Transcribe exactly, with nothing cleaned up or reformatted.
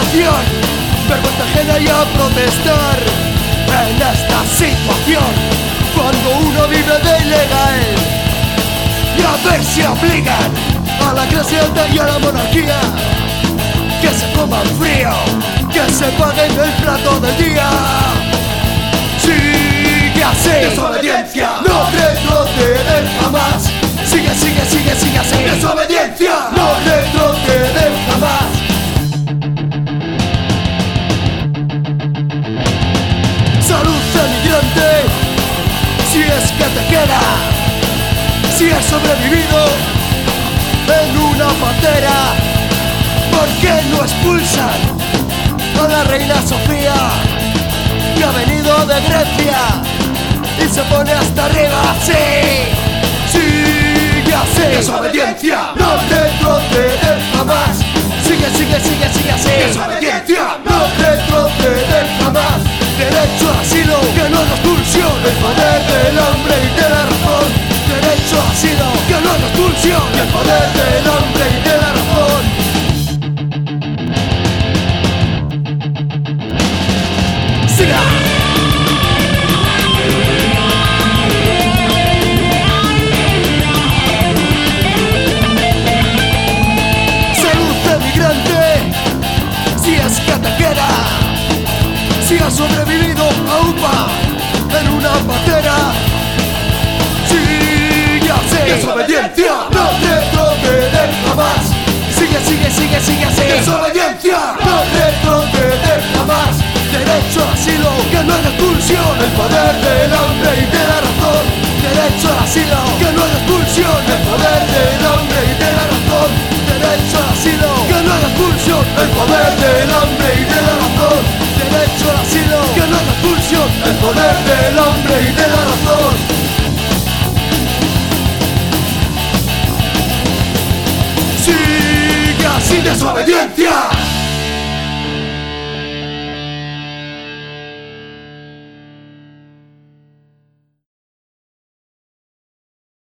educación, vergüenza ajena y a protestar en esta situación. Cuando uno vive de ilegal, y a ver si obligan a la clase alta y a la monarquía que se coman frío, que se paguen el plato del día. Sigue así, desobediencia, no retroceder jamás. Sigue, sigue, sigue, sigue así, desobediencia, no retroceder jamás. Salud emigrante, si es que te queda, si has sobrevivido en una pantera, ¿por qué no expulsan a la reina Sofía, que ha venido de Grecia y se pone hasta arriba? Sí, sigue así, desobediencia, no retroceder jamás. Sigue, sigue, sigue, sigue así, desobediencia, no retroceder jamás. Derecho al asilo, que no es la expulsión, el poder del hombre y de la razón. Derecho al asilo, que no es la expulsión, el poder del hombre y de la razón. ¡Siga! Salud emigrante, si es que te queda, si has sobrevivido a U P A en una patera. Sigue así, desobediencia, no retroceder jamás. Sigue, sigue, sigue, sigue así, desobediencia, no retroceder jamás. Derecho al asilo, que no es la expulsión, el poder del hombre y de la razón. Derecho al asilo, que no es la expulsión, el poder del hombre y de la razón. Derecho al asilo, que no es la expulsión, el poder del hombre y de la razón. Derecho al asilo, que no es la expulsión, el poder del hombre y de la razón. Sigue así, desobediencia.